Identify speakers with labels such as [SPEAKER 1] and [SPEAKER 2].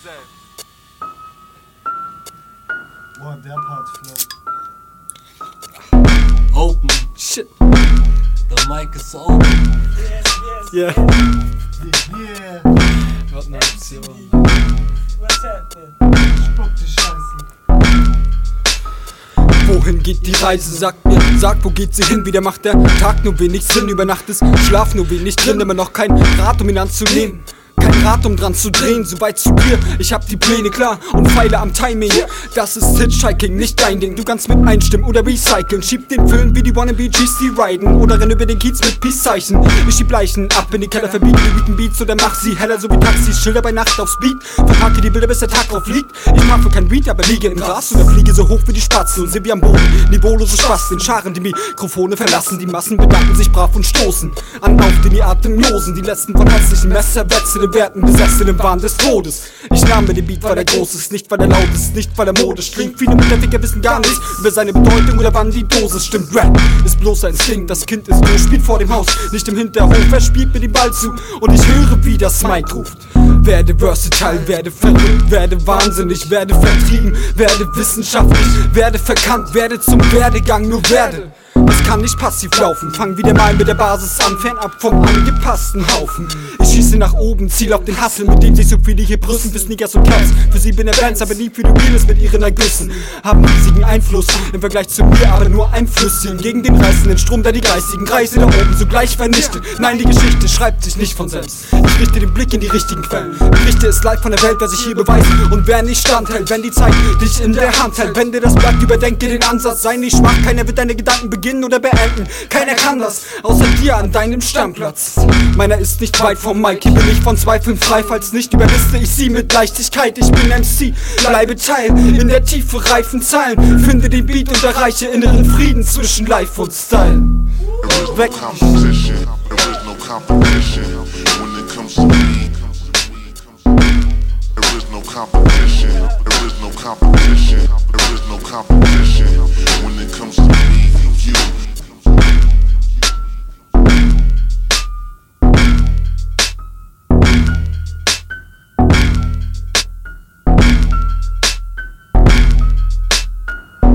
[SPEAKER 1] Boah, der Part float.
[SPEAKER 2] Open.
[SPEAKER 3] Shit.
[SPEAKER 2] The mic is open.
[SPEAKER 3] Yeah.
[SPEAKER 1] Yeah.
[SPEAKER 3] Was eine Aktion.
[SPEAKER 1] Spuck die Scheiße.
[SPEAKER 3] Wohin geht die Reise? Sag mir, sag, wo geht sie hin? Wieder macht der Tag nur wenig Sinn. Über Nacht ist Schlaf nur wenig drin. Immer noch kein Rad, um ihn anzunehmen. Kein Rad, um dran zu drehen, so weit zu dir. Ich hab die Pläne klar und feile am Timing. Das ist Hitchhiking, nicht dein Ding. Du kannst mit einstimmen oder recyceln. Schieb den Film wie die Wannabe Gs, die riden. Oder renn über den Kiez mit Peace-Zeichen. Ich schieb Leichen ab in die Keller, verbiege die Weekend Beats oder mach sie heller, so wie Taxis. Schilder bei Nacht aufs Beat. Verpacke die Bilder, bis der Tag drauf liegt. Ich mach für kein Beat, aber liege im Gras oder fliege so hoch wie die Spatzen und sind wie am Boden. Niveaulose Spasten, Scharen, die Mikrofone verlassen. Die Massen bedanken sich brav und stoßen an auf den die Atemlosen. Die letzten von hässlichen Messerwetzeln im Werten besessen im Wahn des Todes. Ich nahm mir den Beat, weil er groß ist, nicht weil er laut ist, nicht weil er modisch klingt. Viele Mutterficker wissen gar nicht über seine Bedeutung oder wann die Dosis stimmt. Rap ist bloß ein Instinkt, das Kind ist groß, spielt vor dem Haus, nicht im Hinterhof. Er spielt mir den Ball zu und ich höre, wie das Mic ruft. Werde versatile, werde verrückt, werde wahnsinnig, werde vertrieben, werde wissenschaftlich, werde verkannt, werde zum Werdegang, nur werde. Es kann nicht passiv laufen, fang wieder mal mit der Basis an, fernab vom angepassten Haufen. Ich schieße nach oben, ziel auf den Hustle, mit dem sich so viele hier brüsten, für Sneakers und Caps. Für sie bin er Bands, aber nie für die Realness mit ihren Ergüssen. Haben riesigen Einfluss im Vergleich zu mir, aber nur ein Flüsschen gegen den reißenden Strom, der die geistigen Kreise da oben sogleich vernichtet. Nein, die Geschichte schreibt sich nicht von selbst. Ich richte den Blick in die richtigen Quellen. Berichte es live von der Welt, wer sich hier beweist und wer nicht standhält, wenn die Zeit dich in der Hand hält. Wenn dir das bleibt, überdenke den Ansatz, sei nicht schwach, keiner wird deine Gedanken beginnen oder beenden. Keiner kann das, außer dir an deinem Stammplatz. Meiner ist nicht weit vom Mic, hier bin ich von Zweifeln frei. Falls nicht, überliste ich sie mit Leichtigkeit. Ich bin MC, bleibe Teil in der Tiefe reifen Zeilen. Finde den Beat und erreiche inneren Frieden zwischen Life und Style. Weg.
[SPEAKER 4] Competition. There is no competition when it comes to me, you.